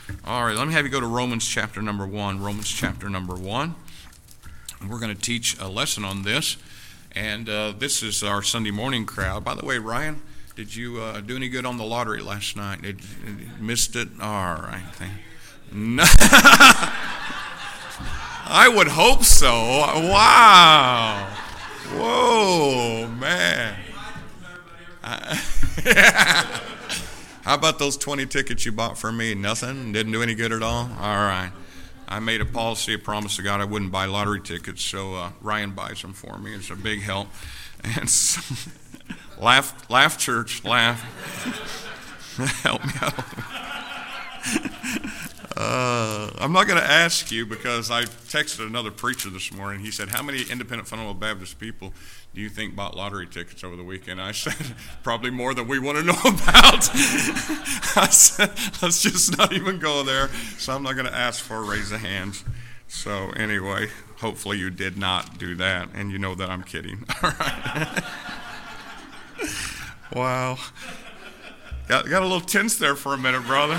All right, let me have you go to Romans chapter number 1. Romans chapter number 1. We're going to teach a lesson on this. And this is our Sunday morning crowd. By the way, Ryan, did you do any good on the lottery last night? Did you missed it? All right. No. I would hope so. Wow. Whoa, man. How about those 20 tickets you bought for me? Nothing? Didn't do any good at all? All right. I made a policy, a promise to God I wouldn't buy lottery tickets, so Ryan buys them for me. It's a big help. And so, laugh, church, laugh. Help me out. I'm not going to ask you because I texted another preacher this morning. He said, how many independent fundamental Baptist people do you think bought lottery tickets over the weekend? I said, probably more than we want to know about. I said, let's just not even go there. So I'm not going to ask for a raise of hands. So anyway, hopefully you did not do that. And you know that I'm kidding. All right. Wow. Got a little tense there for a minute, brother.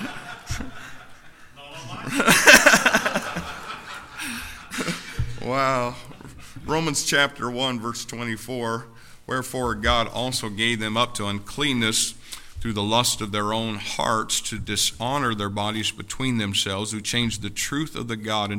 Wow. Romans chapter 1, verse 24. Wherefore God also gave them up to uncleanness through the lust of their own hearts, to dishonor their bodies between themselves, who changed the truth of God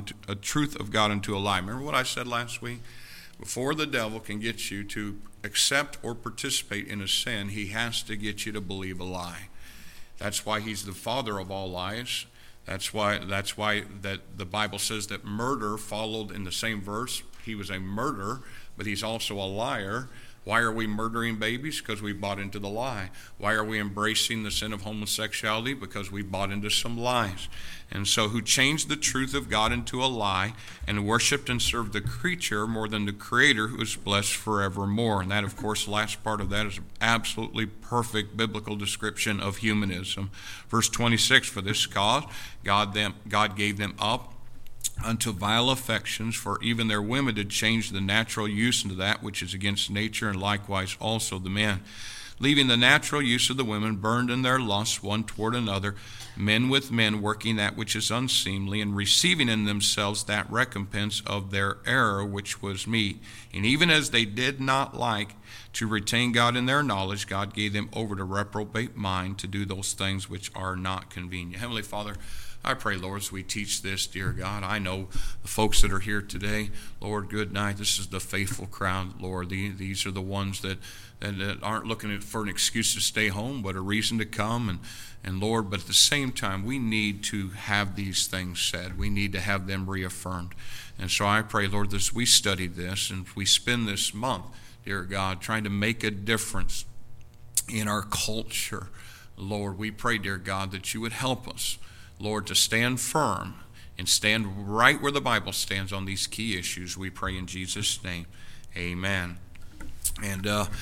into a lie. Remember what I said last week? Before the devil can get you to accept or participate in a sin, he has to get you to believe a lie. That's why he's the father of all lies. That's why that the Bible says that murder followed in the same verse. He was a murderer, but he's also a liar. Why are we murdering babies? Because we bought into the lie. Why are we embracing the sin of homosexuality? Because we bought into some lies. And so who changed the truth of God into a lie and worshiped and served the creature more than the Creator, who is blessed forevermore. And that, of course, the last part of that is an absolutely perfect biblical description of humanism. Verse 26, for this cause God gave them up unto vile affections, for even their women did change the natural use into that which is against nature, and likewise also the men. Leaving the natural use of the women, burned in their lusts one toward another, men with men, working that which is unseemly, and receiving in themselves that recompense of their error which was meet. And even as they did not like to retain God in their knowledge, God gave them over to reprobate mind, to do those things which are not convenient. Heavenly Father, I pray, Lord, as we teach this, dear God, I know the folks that are here today, Lord, good night. This is the faithful crowd, Lord. These are the ones that aren't looking for an excuse to stay home, but a reason to come. And Lord, but at the same time, we need to have these things said. We need to have them reaffirmed. And so I pray, Lord, as we study this and we spend this month, dear God, trying to make a difference in our culture, Lord, we pray, dear God, that you would help us, Lord, to stand firm and stand right where the Bible stands on these key issues. We pray in Jesus' name. Amen. And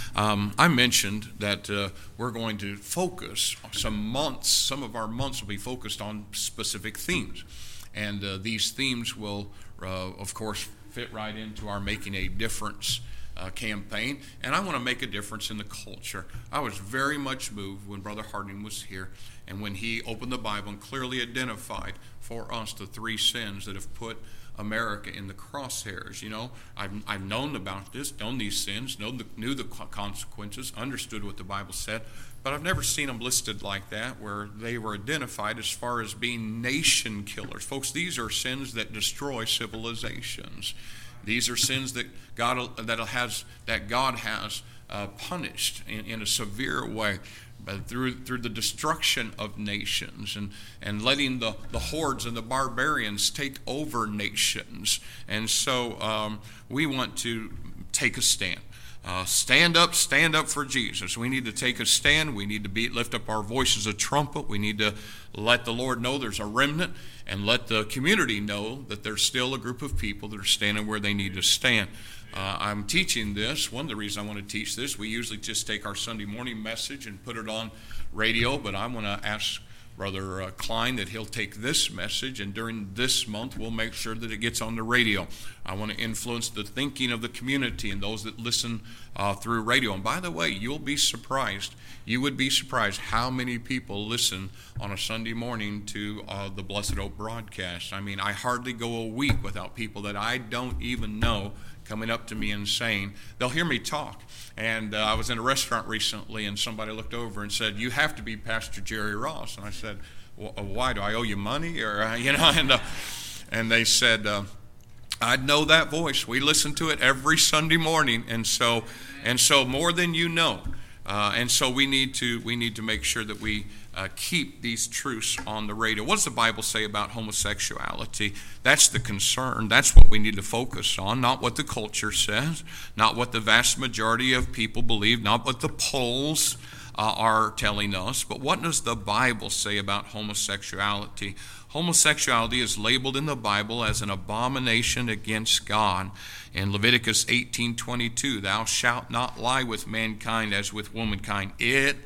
I mentioned that we're going to focus some of our months will be focused on specific themes. And these themes will, of course, fit right into our Making a Difference campaign. And I want to make a difference in the culture. I was very much moved when Brother Harding was here, and when he opened the Bible and clearly identified for us the three sins that have put America in the crosshairs. You know, I've known about this, known these sins, knew the consequences, understood what the Bible said, but I've never seen them listed like that, where they were identified as far as being nation killers. Folks, these are sins that destroy civilizations. These are sins that God has punished in a severe way, through the destruction of nations and letting the hordes and the barbarians take over nations. And so we want to take a stand. Stand up for Jesus. We need to take a stand. We need to lift up our voice as a trumpet. We need to let the Lord know there's a remnant, and let the community know that there's still a group of people that are standing where they need to stand. I'm teaching this. One of the reasons I want to teach this, we usually just take our Sunday morning message and put it on radio, but I want to ask Brother Klein that he'll take this message, and during this month we'll make sure that it gets on the radio. I want to influence the thinking of the community and those that listen through radio. And by the way, you'll be surprised. You would be surprised how many people listen on a Sunday morning to the Blessed Hope broadcast. I mean, I hardly go a week without people that I don't even know coming up to me and saying, they'll hear me talk. And I was in a restaurant recently, and somebody looked over and said, "You have to be Pastor Jerry Ross." And I said, "Why? Do I owe you money?" Or and they said, "I'd know that voice. We listen to it every Sunday morning, and so more than you know." And so we need to make sure that we keep these truths on the radio. What does the Bible say about homosexuality? That's the concern. That's what we need to focus on, not what the culture says, not what the vast majority of people believe, not what the polls are telling us, but what does the Bible say about homosexuality? Homosexuality is labeled in the Bible as an abomination against God. In Leviticus 18:22, "Thou shalt not lie with mankind as with womankind. It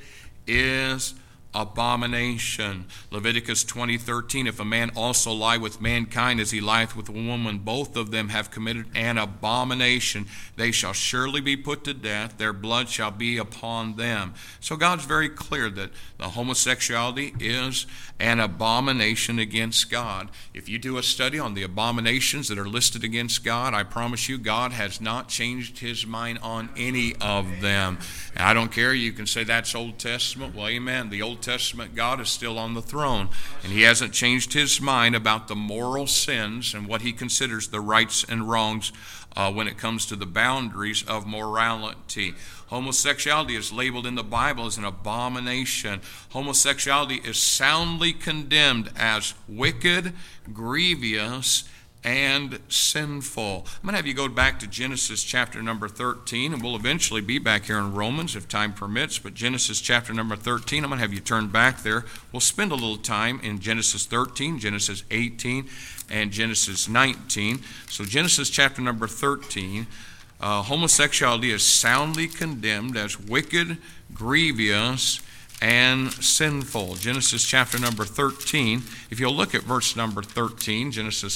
is abomination." Leviticus 20:13, "If a man also lie with mankind as he lieth with a woman, both of them have committed an abomination. They shall surely be put to death. Their blood shall be upon them." So God's very clear that the homosexuality is an abomination against God. If you do a study on the abominations that are listed against God, I promise you God has not changed his mind on any of them. And I don't care, you can say that's Old Testament. Well, amen. The Old Testament God is still on the throne, and he hasn't changed his mind about the moral sins and what he considers the rights and wrongs when it comes to the boundaries of morality. Homosexuality is labeled in the Bible as an abomination. Homosexuality is soundly condemned as wicked, grievous, and sinful. I'm going to have you go back to Genesis chapter number 13, and we'll eventually be back here in Romans if time permits, but Genesis chapter number 13, I'm going to have you turn back there. We'll spend a little time in Genesis 13, Genesis 18, and Genesis 19. So Genesis chapter number 13, homosexuality is soundly condemned as wicked, grievous, and sinful. Genesis chapter number 13. If you'll look at verse number 13, Genesis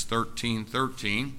13:13,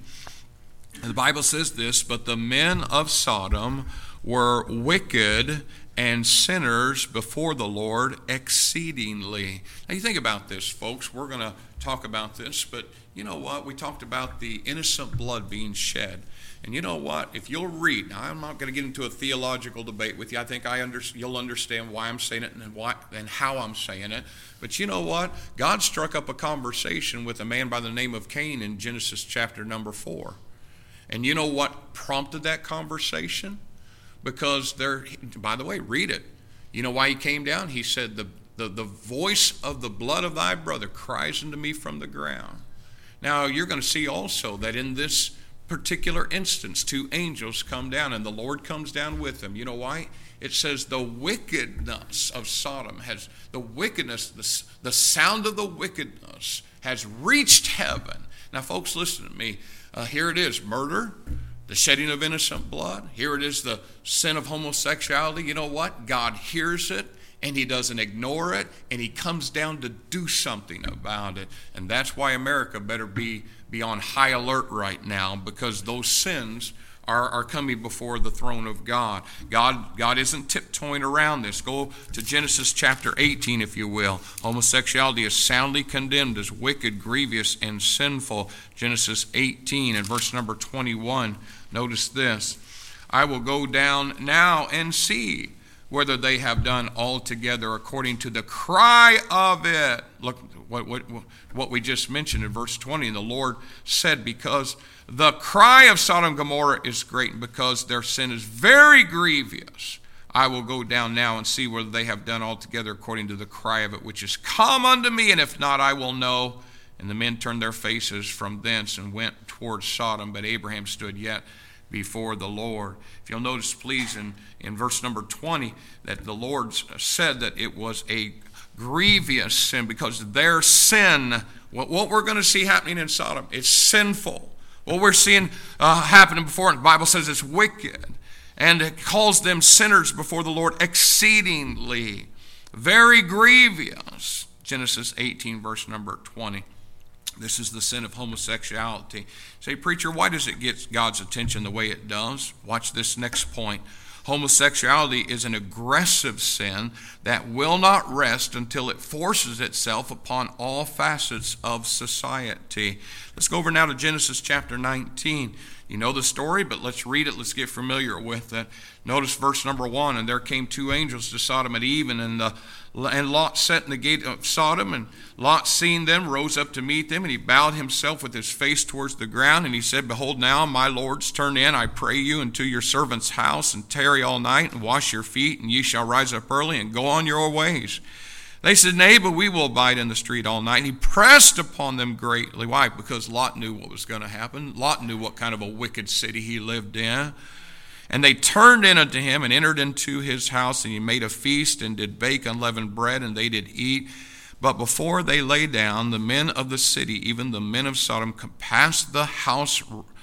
the Bible says this, "But the men of Sodom were wicked and sinners before the Lord exceedingly." Now you think about this, folks. We're going to talk about this, but you know what? We talked about the innocent blood being shed. And you know what? If you'll read, now I'm not going to get into a theological debate with you. I think you'll understand why I'm saying it and how I'm saying it. But you know what? God struck up a conversation with a man by the name of Cain in Genesis chapter number 4. And you know what prompted that conversation? Because by the way, read it. You know why he came down? He said, the voice of the blood of thy brother cries unto me from the ground. Now you're going to see also that in this particular instance, 2 angels come down, and the Lord comes down with them. You know why? It says the wickedness of Sodom the sound of the wickedness has reached heaven. Now, folks, listen to me. Here it is, murder, the shedding of innocent blood. Here it is, the sin of homosexuality. You know what? God hears it, and he doesn't ignore it, and he comes down to do something about it. And that's why America better be on high alert right now, because those sins are coming before the throne of God. God isn't tiptoeing around this. Go to Genesis chapter 18, if you will. Homosexuality is soundly condemned as wicked, grievous, and sinful. Genesis 18 and verse number 21. Notice this. "I will go down now and see whether they have done altogether according to the cry of it." Look what we just mentioned in verse 20. "And the Lord said, because the cry of Sodom and Gomorrah is great, and because their sin is very grievous, I will go down now and see whether they have done altogether according to the cry of it, which is come unto me, and if not, I will know." And the men turned their faces from thence and went towards Sodom, but Abraham stood yet before the Lord. If you'll notice, please, in verse number 20, that the Lord said that it was a grievous sin, because their sin, what we're going to see happening in Sodom, it's sinful. What we're seeing happening before, the Bible says it's wicked, and it calls them sinners before the Lord exceedingly, very grievous. Genesis 18, verse number 20. This is the sin of homosexuality. Say, preacher, why does it get God's attention the way it does? Watch this next point. Homosexuality is an aggressive sin that will not rest until it forces itself upon all facets of society. Let's go over now to Genesis chapter 19. You know the story, but let's read it. Let's get familiar with it. Notice verse number 1. And there came two angels to Sodom at even, and Lot sat in the gate of Sodom, and Lot, seeing them, rose up to meet them, and he bowed himself with his face towards the ground, and he said, Behold now, my lords, turn in, I pray you, into your servant's house, and tarry all night, and wash your feet, and ye shall rise up early, and go on your ways. They said, Nay, but we will abide in the street all night. And he pressed upon them greatly. Why? Because Lot knew what was going to happen. Lot knew what kind of a wicked city he lived in. And they turned in unto him and entered into his house, and he made a feast and did bake unleavened bread, and they did eat. But before they lay down, the men of the city, even the men of Sodom, compassed the house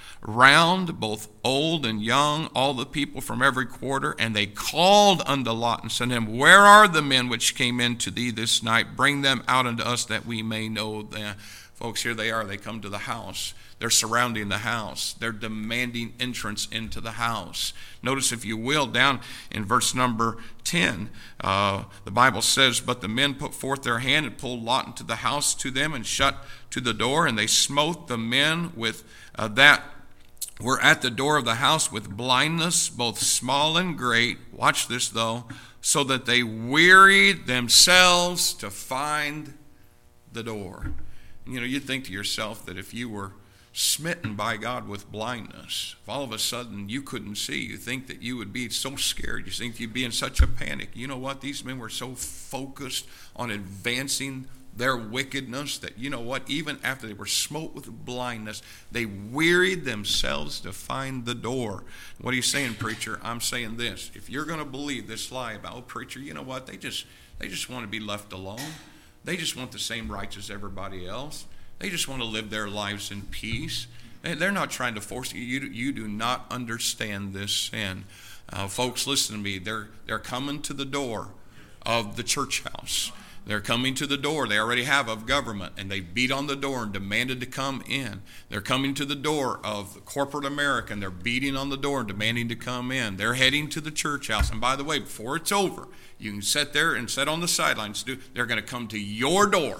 round, both old and young, all the people from every quarter, and they called unto Lot and said to him, Where are the men which came in to thee this night? Bring them out unto us that we may know them. Folks, here they are. They come to the house. They're surrounding the house. They're demanding entrance into the house. Notice, if you will, down in verse number 10, the Bible says, But the men put forth their hand and pulled Lot into the house to them and shut to the door, and they smote the men with that were at the door of the house with blindness, both small and great. Watch this, though. So that they wearied themselves to find the door. You know, you'd think to yourself that if you were smitten by God with blindness, if all of a sudden you couldn't see, you think that you would be so scared. You think you'd be in such a panic. You know what? These men were so focused on advancing their wickedness that, you know what, even after they were smote with blindness, they wearied themselves to find the door. What are you saying, preacher? I'm saying this. If you're going to believe this lie about, oh, preacher, you know what, they just want to be left alone. They just want the same rights as everybody else. They just want to live their lives in peace. They're not trying to force you. You do not understand this sin. Folks, listen to me. They're coming to the door of the church house. They're coming to the door they already have of government, and they beat on the door and demanded to come in. They're coming to the door of corporate America, and they're beating on the door and demanding to come in. They're heading to the church house. And by the way, before it's over, you can sit there and sit on the sidelines. They're going to come to your door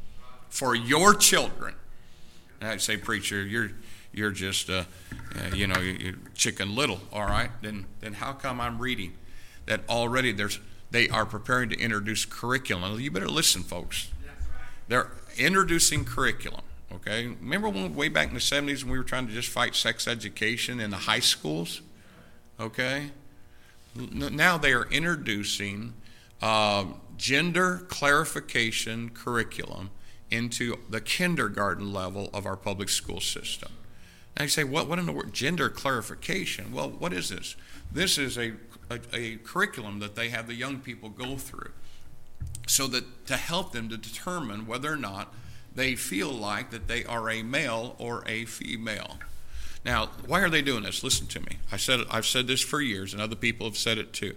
for your children. And I'd say, preacher, you're just, you're Chicken Little, all right? Then how come I'm reading that already they are preparing to introduce curriculum? You better listen, folks. They're introducing curriculum, okay? Remember way back in the 70s when we were trying to just fight sex education in the high schools? Okay? Now they are introducing gender clarification curriculum into the kindergarten level of our public school system. Now you say, what in the world? Gender clarification? Well, what is this? This is a curriculum that they have the young people go through so that to help them to determine whether or not they feel like that they are a male or a female. Now, why are they doing this? Listen to me. I've said this for years, and other people have said it too.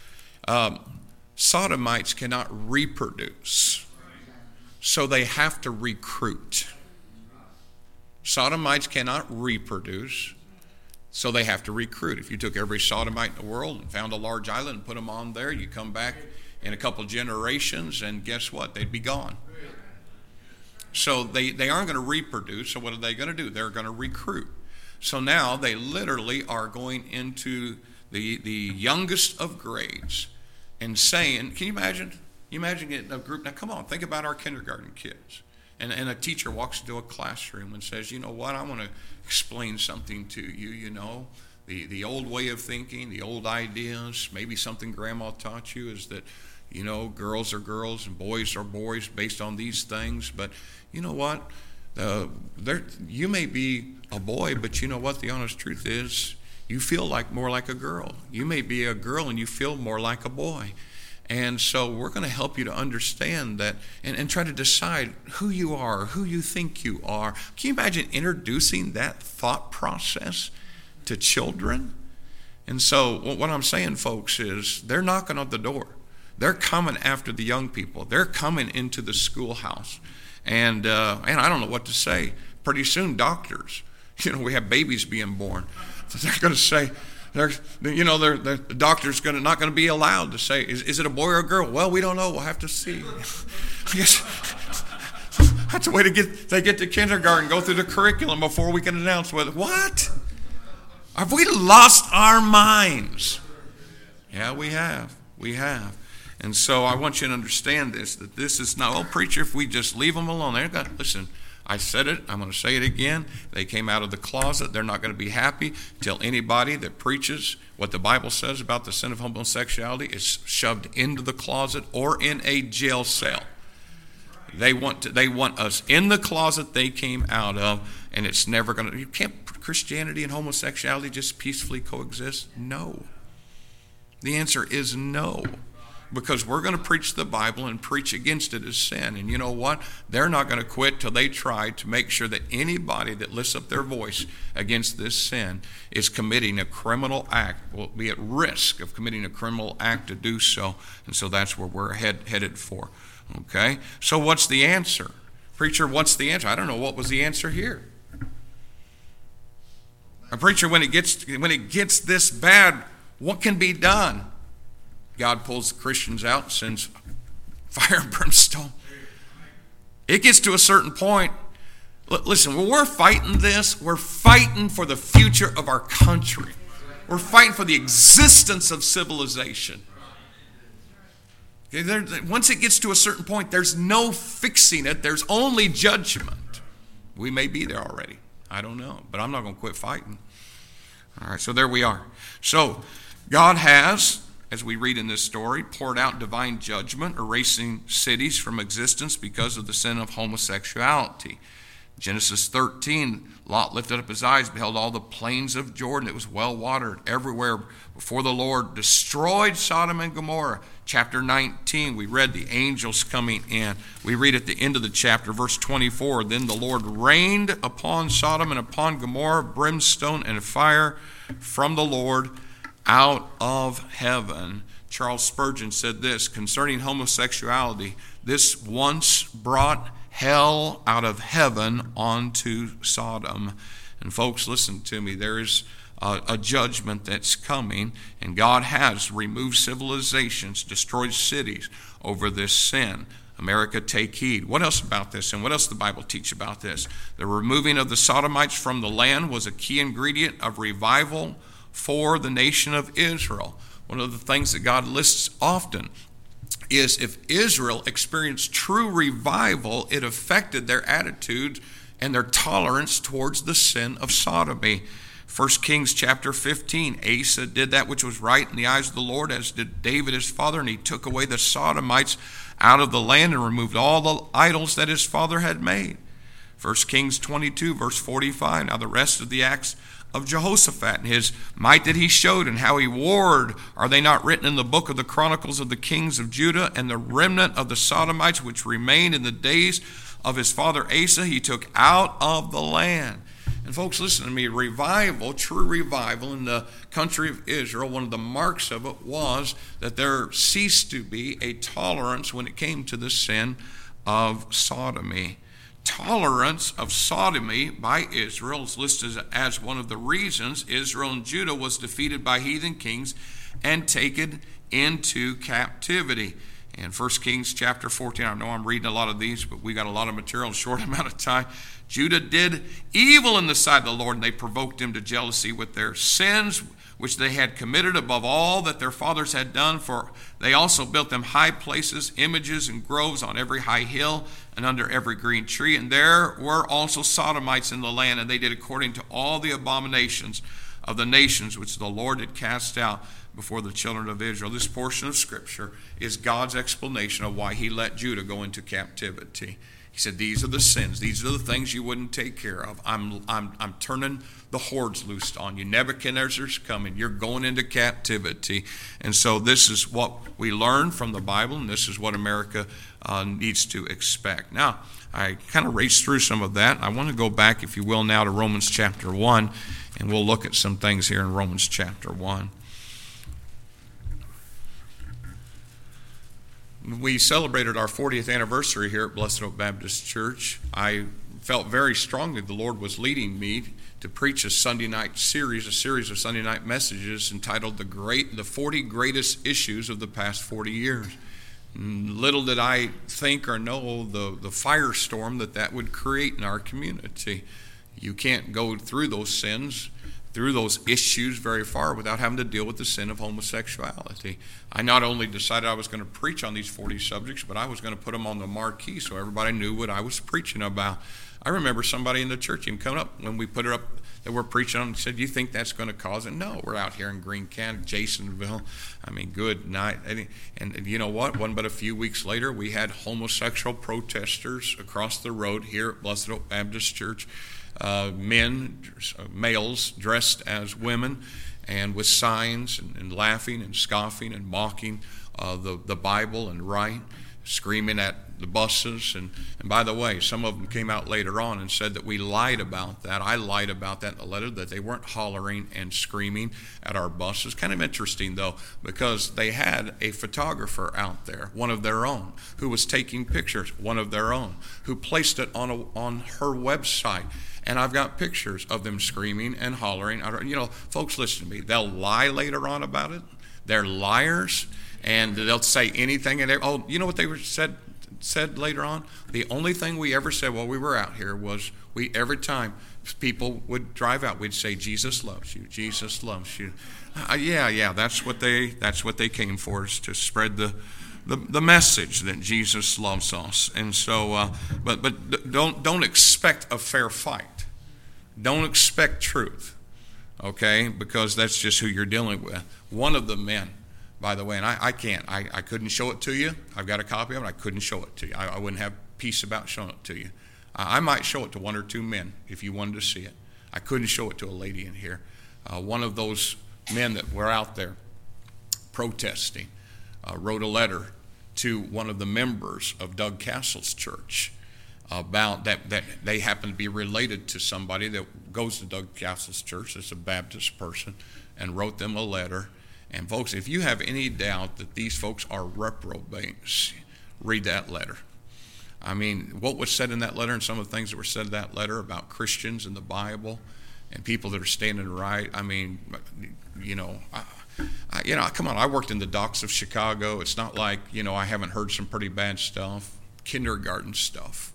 Sodomites cannot reproduce, so they have to recruit. Sodomites cannot reproduce, so they have to recruit. If you took every sodomite in the world and found a large island and put them on there, you come back in a couple generations, and guess what? They'd be gone. So they aren't going to reproduce, so what are they going to do? They're going to recruit. So now they literally are going into the youngest of grades and saying, can you imagine? You imagine getting a group, now come on, think about our kindergarten kids. And a teacher walks into a classroom and says, you know what, I want to explain something to you, you know. The old way of thinking, the old ideas, maybe something grandma taught you is that, you know, girls are girls and boys are boys based on these things. But you know what, you may be a boy, but you know what, the honest truth is you feel more like a girl. You may be a girl and you feel more like a boy. And so we're going to help you to understand that and try to decide who you are, who you think you are. Can you imagine introducing that thought process to children? And so what I'm saying, folks, is they're knocking on the door. They're coming after the young people. They're coming into the schoolhouse. And I don't know what to say. Pretty soon, doctors, we have babies being born. So they're going to say, the doctor's not going to be allowed to say, is it a boy or a girl? Well, we don't know. We'll have to see. I guess that's a way they get to kindergarten, go through the curriculum before we can announce whether. What? Have we lost our minds? Yeah, we have. We have. And so I want you to understand this, that this is not, oh, preacher, if we just leave them alone. Listen, I said it. I'm going to say it again. They came out of the closet. They're not going to be happy until anybody that preaches what the Bible says about the sin of homosexuality is shoved into the closet or in a jail cell. They want us in the closet they came out of, and it's never going to. You can't Christianity and homosexuality just peacefully coexist? No. The answer is no. Because we're going to preach the Bible and preach against it as sin. And you know what? They're not going to quit till they try to make sure that anybody that lifts up their voice against this sin is committing a criminal act, will be at risk of committing a criminal act to do so. And so that's where we're headed for. Okay? So what's the answer? Preacher, what's the answer? I don't know what was the answer here. A preacher, when it gets this bad, what can be done? God pulls the Christians out and sends fire and brimstone. It gets to a certain point. Listen, when we're fighting this, we're fighting for the future of our country. We're fighting for the existence of civilization. Okay, once it gets to a certain point, there's no fixing it. There's only judgment. We may be there already. I don't know, but I'm not going to quit fighting. All right, so there we are. So God has, as we read in this story, poured out divine judgment, erasing cities from existence because of the sin of homosexuality. Genesis 13, Lot lifted up his eyes, beheld all the plains of Jordan. It was well watered everywhere before the Lord, destroyed Sodom and Gomorrah. Chapter 19, we read the angels coming in. We read at the end of the chapter, verse 24, then the Lord rained upon Sodom and upon Gomorrah brimstone and fire from the Lord out of heaven. Charles Spurgeon said this concerning homosexuality: this once brought hell out of heaven onto Sodom. And folks, listen to me. There is a judgment that's coming, and God has removed civilizations, destroyed cities over this sin. America, take heed. What else about this, and what else does the Bible teach about this? The removing of the Sodomites from the land was a key ingredient of revival for the nation of Israel. One of the things that God lists often is if Israel experienced true revival, it affected their attitude and their tolerance towards the sin of sodomy. 1 Kings chapter 15, Asa did that which was right in the eyes of the Lord, as did David his father, and he took away the Sodomites out of the land and removed all the idols that his father had made. 1 Kings 22, verse 45, now the rest of the acts of Jehoshaphat and his might that he showed and how he warred, are they not written in the book of the Chronicles of the kings of Judah? And the remnant of the Sodomites which remained in the days of his father Asa, he took out of the land. And folks, listen to me, revival, true revival in the country of Israel, one of the marks of it was that there ceased to be a tolerance when it came to the sin of sodomy. Tolerance of sodomy by Israel is listed as one of the reasons Israel and Judah was defeated by heathen kings and taken into captivity. In 1 Kings chapter 14, I know I'm reading a lot of these, but we got a lot of material in a short amount of time. Judah did evil in the sight of the Lord, and they provoked him to jealousy with their sins, which they had committed above all that their fathers had done. For they also built them high places, images, and groves on every high hill and under every green tree. And there were also Sodomites in the land, and they did according to all the abominations of the nations which the Lord had cast out before the children of Israel. This portion of Scripture is God's explanation of why he let Judah go into captivity. He said, these are the sins. These are the things you wouldn't take care of. I'm turning the hordes loose on you. Nebuchadnezzar's coming. You're going into captivity. And so this is what we learn from the Bible, and this is what America needs to expect. Now, I kind of raced through some of that. I want to go back, if you will, now to Romans chapter 1, and we'll look at some things here in Romans chapter 1. we celebrated our 40th anniversary here at Blessed Oak Baptist Church. I felt very strongly the Lord was leading me to preach a Sunday night series, a series of Sunday night messages entitled The 40 Greatest Issues of the Past 40 Years. Little did I think or know the firestorm that would create in our community. You can't go through those sins, through those issues very far without having to deal with the sin of homosexuality. I not only decided I was going to preach on these 40 subjects, but I was going to put them on the marquee so everybody knew what I was preaching about. I remember somebody in the church even coming up when we put it up that we're preaching on and said, "You think that's going to cause it?" No, we're out here in Greene County, Jasonville. I mean, good night. And you know what? One but a few weeks later, we had homosexual protesters across the road here at Blessed Oak Baptist Church. Males dressed as women and with signs and laughing and scoffing and mocking the Bible and right, screaming at the buses. And by the way, some of them came out later on and said that we lied about that. I lied about that in the letter, that they weren't hollering and screaming at our buses. Kind of interesting, though, because they had a photographer out there, one of their own, who was taking pictures, one of their own, who placed it on her website. And I've got pictures of them screaming and hollering. You know, folks, listen to me. They'll lie later on about it. They're liars, and they'll say anything. And you know what they said later on? The only thing we ever said while we were out here was every time people would drive out, we'd say, "Jesus loves you. Jesus loves you." Yeah. That's what they came for, is to spread the message that Jesus loves us. And so, but don't expect a fair fight. Don't expect truth, okay? Because that's just who you're dealing with. One of the men, by the way, and I couldn't show it to you. I've got a copy of it. I couldn't show it to you. I wouldn't have peace about showing it to you. I might show it to one or two men if you wanted to see it. I couldn't show it to a lady in here. One of those men that were out there protesting wrote a letter to one of the members of Doug Castle's church about that they happen to be related to somebody that goes to Doug Castle's church. It's a Baptist person, and wrote them a letter. And folks, if you have any doubt that these folks are reprobates, read that letter. I mean, what was said in that letter and some of the things that were said in that letter about Christians in the Bible and people that are standing right. I mean, come on, I worked in the docks of Chicago. It's not like, I haven't heard some pretty bad stuff, kindergarten stuff,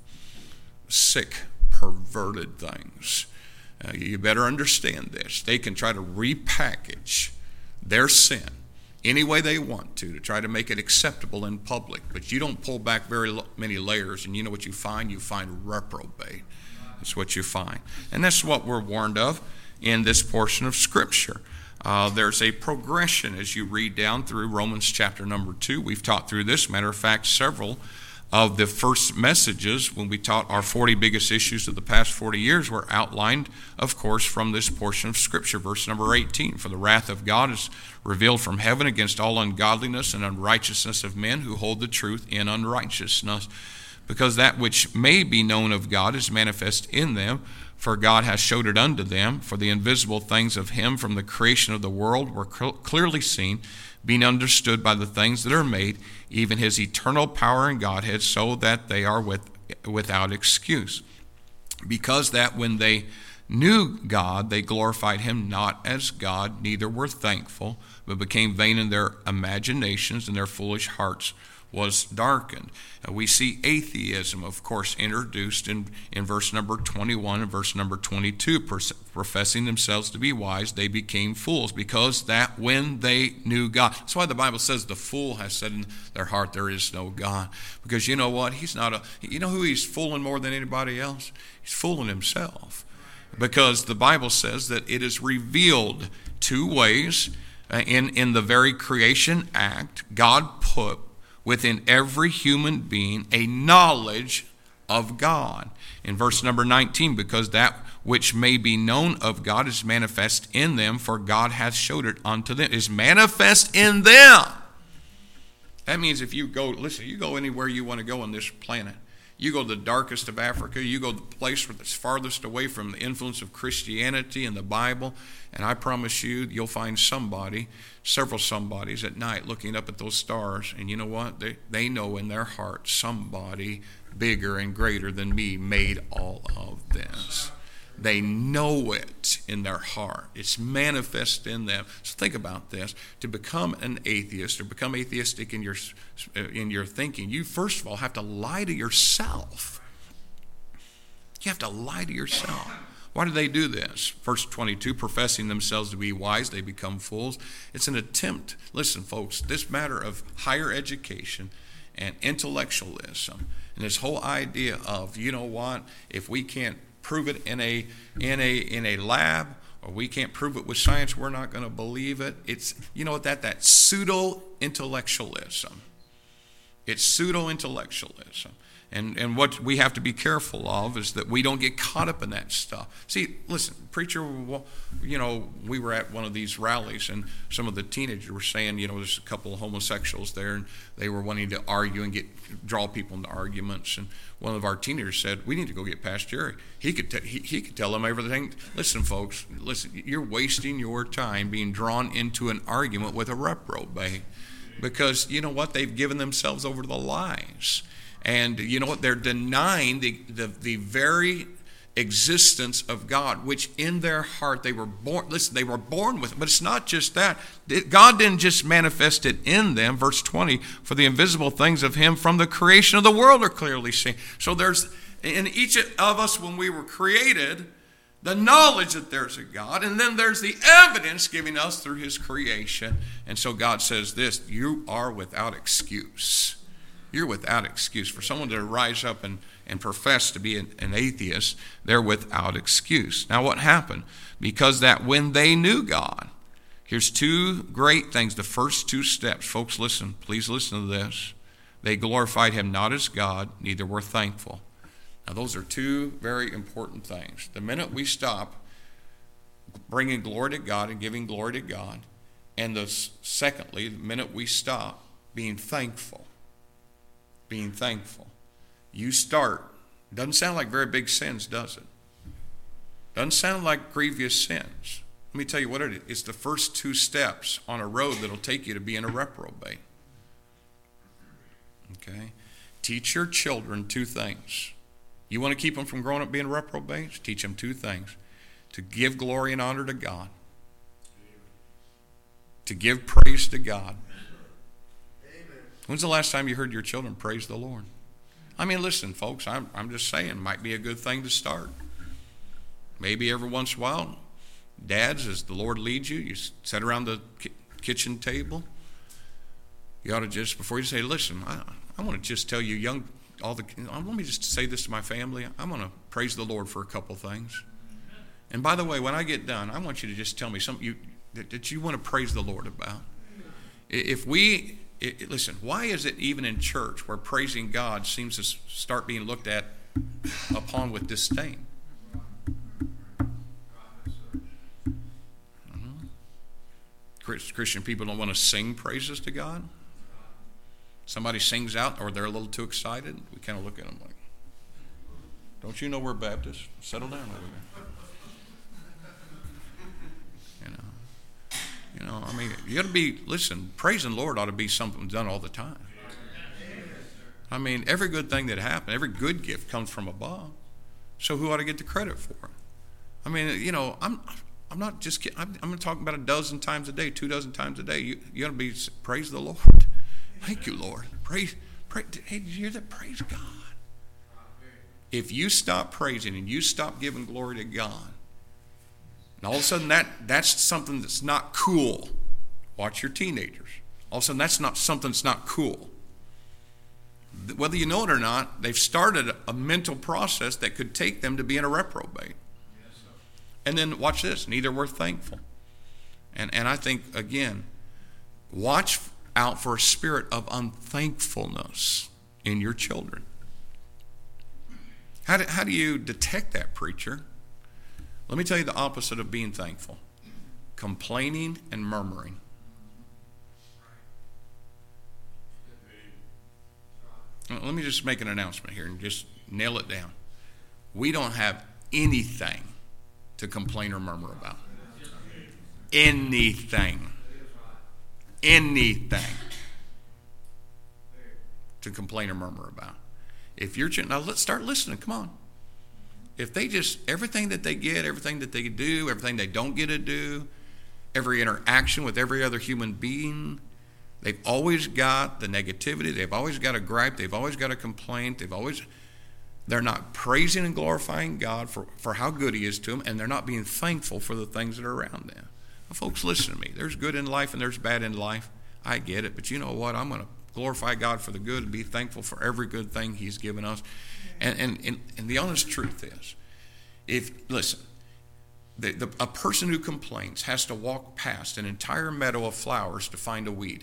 sick, perverted things. You better understand this. They can try to repackage their sin any way they want to try to make it acceptable in public, but you don't pull back very many layers, and you know what you find? You find reprobate. That's what you find. And that's what we're warned of in this portion of Scripture. There's a progression as you read down through Romans chapter number 2. We've taught through this. Matter of fact, several of the first messages when we taught our 40 biggest issues of the past 40 years were outlined, of course, from this portion of Scripture. Verse number 18, "For the wrath of God is revealed from heaven against all ungodliness and unrighteousness of men who hold the truth in unrighteousness. Because that which may be known of God is manifest in them, for God has showed it unto them. For the invisible things of him from the creation of the world were clearly seen, being understood by the things that are made, even his eternal power and Godhead, so that they are without excuse. Because that when they knew God, they glorified him not as God, neither were thankful, but became vain in their imaginations, and their foolish hearts was darkened." We see atheism, of course, introduced in verse number 21 and verse number 22. Professing themselves to be wise, they became fools, because that when they knew God. That's why the Bible says the fool has said in their heart, there is no God. Because you know what? You know who he's fooling more than anybody else? He's fooling himself. Because the Bible says that it is revealed two ways in the very creation act. God put within every human being a knowledge of God. In verse number 19, "Because that which may be known of God is manifest in them, for God hath showed it unto them." Is manifest in them. That means if you go anywhere you want to go on this planet, You go to the darkest of Africa, you go to the place that's farthest away from the influence of Christianity and the Bible, and I promise you, you'll find somebody, several somebodies at night looking up at those stars, and you know what? They know in their heart somebody bigger and greater than me made all of this. They know it in their heart. It's manifest in them. So think about this. To become an atheist or become atheistic in your thinking, you first of all have to lie to yourself. You have to lie to yourself. Why do they do this? Verse 22, professing themselves to be wise, they become fools. It's an attempt. Listen, folks, this matter of higher education and intellectualism and this whole idea of, you know what, if we can't prove it in a lab, or we can't prove it with science, we're not going to believe it. It's, you know what, that pseudo-intellectualism. It's pseudo-intellectualism. And what we have to be careful of is that we don't get caught up in that stuff. See, listen, preacher, you know, we were at one of these rallies, and some of the teenagers were saying, you know, there's a couple of homosexuals there, and they were wanting to argue and draw people into arguments. And one of our teenagers said, we need to go get Pastor Jerry. He could tell them everything. Listen, folks, listen, you're wasting your time being drawn into an argument with a reprobate, because you know what? They've given themselves over to the lies. And you know what? They're denying the very existence of God, which in their heart they were born. Listen, they were born with it. But it's not just that. God didn't just manifest it in them. Verse 20, for the invisible things of him from the creation of the world are clearly seen. So there's, in each of us when we were created, the knowledge that there's a God, and then there's the evidence giving us through his creation. And so God says this, you are without excuse. You're without excuse. For someone to rise up and profess to be an atheist, they're without excuse. Now what happened? Because that when they knew God, here's two great things, the first two steps. Folks, listen, please listen to this. They glorified him not as God, neither were thankful. Now those are two very important things. The minute we stop bringing glory to God and giving glory to God, and secondly, the minute we stop being thankful, you start. Doesn't sound like very big sins, does it? Doesn't sound like grievous sins. Let me tell you what it is. It's the first two steps on a road that'll take you to being a reprobate. Okay? Teach your children two things. You want to keep them from growing up being reprobates? Teach them two things. To give glory and honor to God. To give praise to God. When's the last time you heard your children praise the Lord? I mean, listen, folks, I'm just saying, might be a good thing to start. Maybe every once in a while, dads, as the Lord leads you, you sit around the kitchen table. You ought to just, before you say, listen, I want to just tell you, let me just say this to my family. I'm going to praise the Lord for a couple things. And by the way, when I get done, I want you to just tell me something that you want to praise the Lord about. Listen, why is it even in church where praising God seems to start being looked at upon with disdain? Christian people don't want to sing praises to God. Somebody sings out or they're a little too excited, we kind of look at them like, don't you know we're Baptists? Settle down over there. You know, I mean, you got to be, listen, praising the Lord ought to be something done all the time. I mean, every good thing that happens, every good gift comes from above. So who ought to get the credit for it? I mean, you know, I'm not just kidding. I'm talking about 12 times a day, 24 times a day. You got to be, praise the Lord. Thank you, Lord. Praise. Hey, did you hear that? Praise God. If you stop praising and you stop giving glory to God, and all of a sudden that's something that's not cool. Watch your teenagers. All of a sudden that's not something that's not cool. Whether you know it or not, they've started a mental process that could take them to being a reprobate. And then watch this, neither were thankful. And I think, again, watch out for a spirit of unthankfulness in your children. How do you detect that, preacher? Let me tell you the opposite of being thankful. Complaining and murmuring. Let me just make an announcement here and just nail it down. We don't have anything to complain or murmur about. Anything to complain or murmur about. If you're now, let's start listening. Come on. If they just everything that they get, everything that they do, everything they don't get to do, every interaction with every other human being, they've always got the negativity. They've always got a gripe. They've always got a complaint. They're not praising and glorifying God for how good He is to them, and they're not being thankful for the things that are around them. Well, folks, listen to me. There's good in life and there's bad in life. I get it, but you know what? I'm going to glorify God for the good and be thankful for every good thing He's given us. And the honest truth is, a person who complains has to walk past an entire meadow of flowers to find a weed.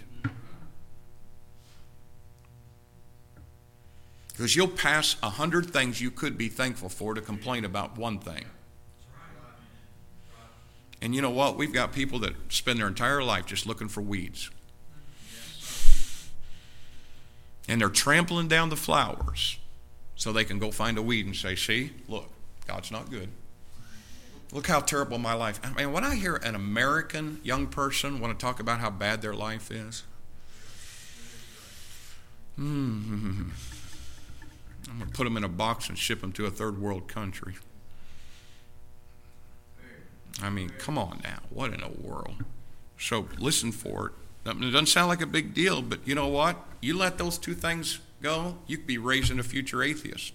Because you'll pass 100 things you could be thankful for to complain about one thing. And you know what? We've got people that spend their entire life just looking for weeds. And they're trampling down the flowers so they can go find a weed and say, see, look, God's not good. Look how terrible my life. I mean, when I hear an American young person want to talk about how bad their life is, I'm going to put them in a box and ship them to a third world country. I mean, come on now. What in a world? So listen for it. It doesn't sound like a big deal, but you know what? You let those two things go, you could be raising a future atheist.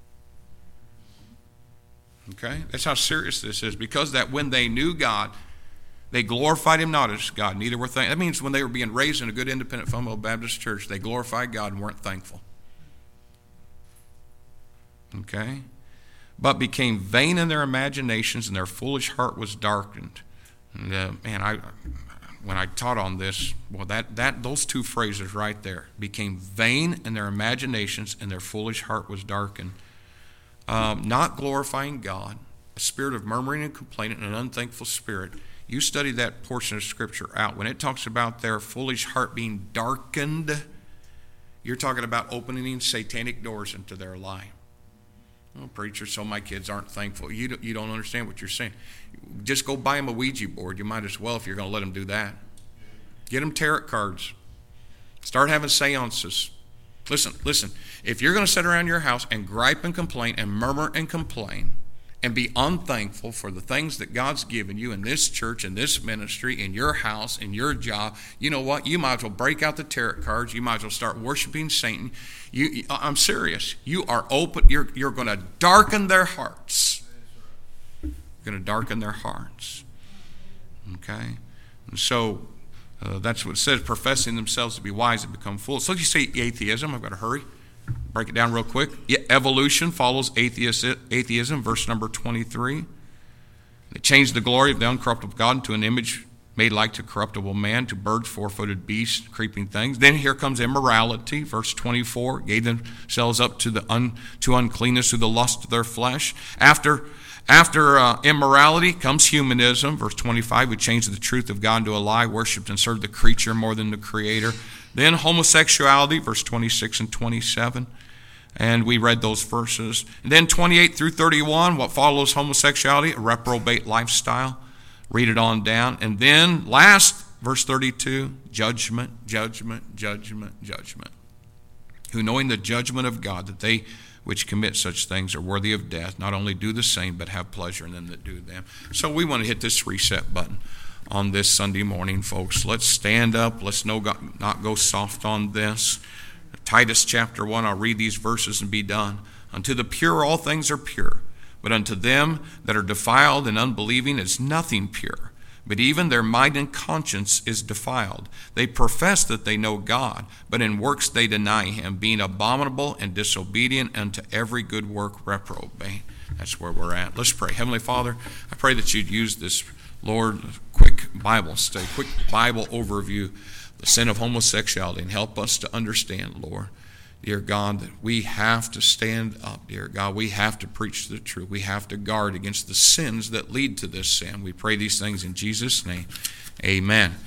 Okay? That's how serious this is. Because that when they knew God, they glorified Him not as God. Neither were thankful. That means when they were being raised in a good independent fundamental Baptist church, they glorified God and weren't thankful. Okay? But became vain in their imaginations, and their foolish heart was darkened. And, when I taught on this, well, those two phrases right there, became vain in their imaginations, and their foolish heart was darkened. Not glorifying God, a spirit of murmuring and complaining, and an unthankful spirit. You study that portion of Scripture out. When it talks about their foolish heart being darkened, you're talking about opening satanic doors into their life. Oh, preacher, so my kids aren't thankful. You don't understand what you're saying. Just go buy them a Ouija board. You might as well if you're going to let them do that. Get them tarot cards. Start having seances. Listen. If you're going to sit around your house and gripe and complain and murmur and complain and be unthankful for the things that God's given you in this church, in this ministry, in your house, in your job, you know what? You might as well break out the tarot cards. You might as well start worshiping Satan. I'm serious. You are open. You're going to darken their hearts. You're going to darken their hearts. Okay? And so that's what it says, professing themselves to be wise and become fools. So if you say atheism, I've got to hurry. Break it down real quick. Evolution follows atheism, verse number 23. They changed the glory of the uncorruptible God into an image made like to corruptible man, to birds, four-footed beasts, creeping things. Then here comes immorality, verse 24. Gave themselves up to uncleanness through the lust of their flesh. After immorality comes humanism, verse 25. We changed the truth of God into a lie, worshipped and served the creature more than the Creator. Then homosexuality, verse 26 and 27. And we read those verses. And then 28 through 31, what follows homosexuality? A reprobate lifestyle. Read it on down. And then last, verse 32, judgment. Who knowing the judgment of God, that they which commit such things are worthy of death, not only do the same, but have pleasure in them that do them. So we want to hit this reset button on this Sunday morning, folks. Let's stand up. Let's not go soft on this. Titus chapter 1, I'll read these verses and be done. Unto the pure all things are pure, but unto them that are defiled and unbelieving is nothing pure. But even their mind and conscience is defiled. They profess that they know God, but in works they deny Him, being abominable and disobedient unto every good work reprobate. That's where we're at. Let's pray. Heavenly Father, I pray that you'd use this, Lord, quick Bible study, quick Bible overview, the sin of homosexuality, and help us to understand, Lord, dear God, that we have to stand up, dear God. We have to preach the truth. We have to guard against the sins that lead to this sin. We pray these things in Jesus' name. Amen.